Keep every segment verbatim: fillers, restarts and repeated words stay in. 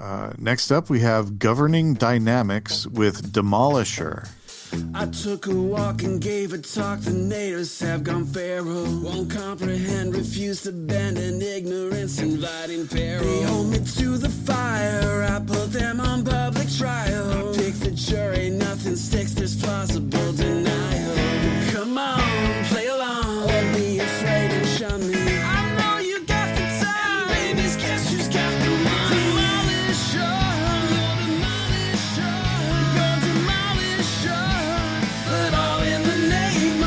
Uh, next up, we have Governing Dynamics with Demolisher. I took a walk and gave a talk. The natives have gone feral. Won't comprehend, refuse to bend in ignorance, inviting peril. They hold me to the fire. I put them on public trial. I pick the jury, nothing sticks. There's plausible denial. Come on, play along. Don't be afraid and shun me. I know you got the time. Babies, guess who's got the money? Demolisher, demolisher, demolisher. But all in the name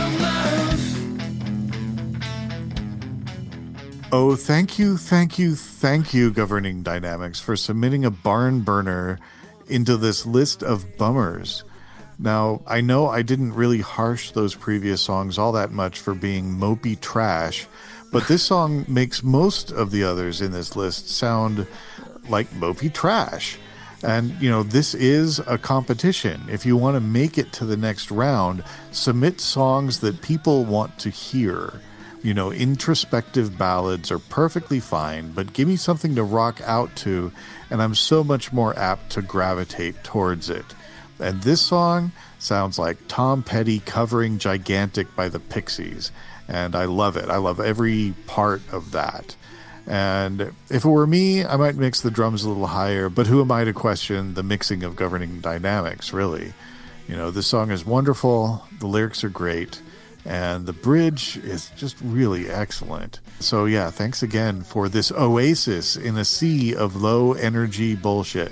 of love. Oh, thank you, thank you, thank you, Governing Dynamics, for submitting a barn burner into this list of bummers. Now, I know I didn't really harsh those previous songs all that much for being mopey trash, but this song makes most of the others in this list sound like mopey trash. And, you know, this is a competition. If you want to make it to the next round, submit songs that people want to hear. You know, introspective ballads are perfectly fine, but give me something to rock out to, and I'm so much more apt to gravitate towards it. And this song sounds like Tom Petty covering Gigantic by the Pixies, and I love it. I love every part of that. And if it were me, I might mix the drums a little higher, but who am I to question the mixing of Governing Dynamics, really? You know, this song is wonderful, the lyrics are great, and the bridge is just really excellent. So yeah, thanks again for this oasis in a sea of low-energy bullshit.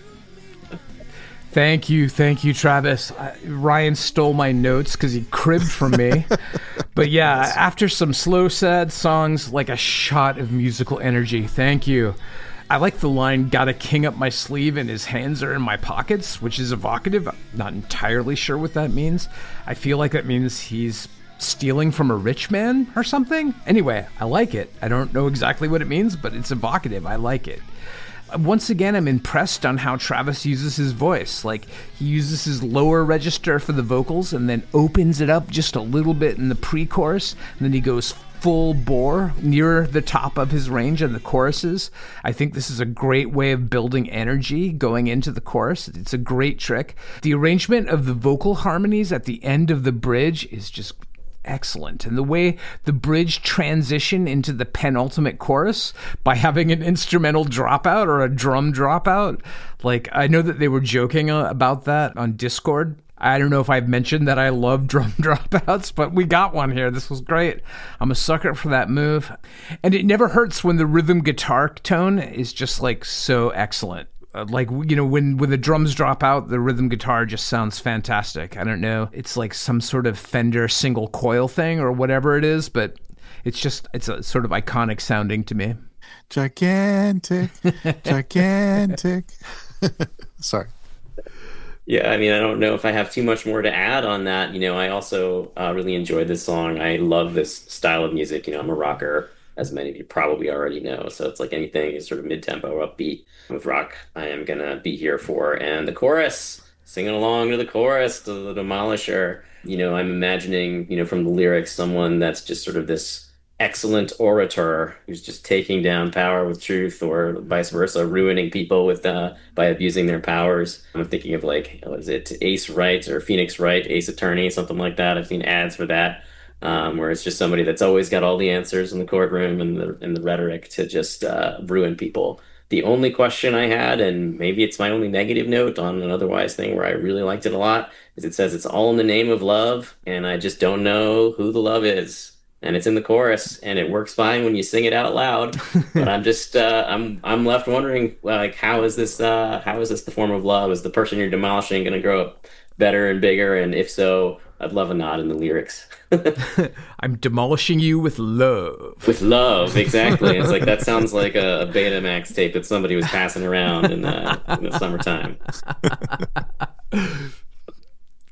Thank you, thank you, Travis. Uh, Ryan stole my notes because he cribbed from me. But yeah, yes. After some slow, sad songs, like a shot of musical energy. Thank you. I like the line, "Got a king up my sleeve and his hands are in my pockets," which is evocative. I'm not entirely sure what that means. I feel like that means he's stealing from a rich man or something. Anyway, I like it. I don't know exactly what it means, but it's evocative. I like it. Once again, I'm impressed on how Travis uses his voice. Like, he uses his lower register for the vocals and then opens it up just a little bit in the pre-chorus, and then he goes full bore near the top of his range in the choruses. I think this is a great way of building energy going into the chorus. It's a great trick. The arrangement of the vocal harmonies at the end of the bridge is just excellent, and the way the bridge transition into the penultimate chorus by having an instrumental dropout or a drum dropout, like, I know that they were joking uh, about that on Discord. I don't know if I've mentioned that I love drum dropouts, but we got one here. This was great. I'm a sucker for that move, and it never hurts when the rhythm guitar tone is just like so excellent. Uh, like, you know, when, when the drums drop out, the rhythm guitar just sounds fantastic. I don't know. It's like some sort of Fender single coil thing or whatever it is, but it's just, it's a sort of iconic sounding to me. Gigantic, gigantic. Sorry. Yeah, I mean, I don't know if I have too much more to add on that. You know, I also uh, really enjoyed this song. I love this style of music. You know, I'm a rocker, as many of you probably already know. So it's like anything is sort of mid-tempo, upbeat with rock, I am going to be here for. And the chorus, singing along to the chorus, to the Demolisher, you know, I'm imagining, you know, from the lyrics, someone that's just sort of this excellent orator who's just taking down power with truth, or vice versa, ruining people with uh, by abusing their powers. I'm thinking of, like, what is it, Ace Wright or Phoenix Wright, Ace Attorney, something like that. I've seen ads for that. Um, where it's just somebody that's always got all the answers in the courtroom and the and the rhetoric to just uh, ruin people. The only question I had, and maybe it's my only negative note on an otherwise thing where I really liked it a lot, is it says it's all in the name of love, and I just don't know who the love is. And it's in the chorus, and it works fine when you sing it out loud. But I'm just uh, I'm I'm left wondering, like, how is this uh, how is this the form of love? Is the person you're demolishing going to grow up better and bigger? And if so, I'd love a nod in the lyrics. I'm demolishing you with love. With love, exactly. It's like, that sounds like a, a Betamax tape that somebody was passing around in the, in the summertime.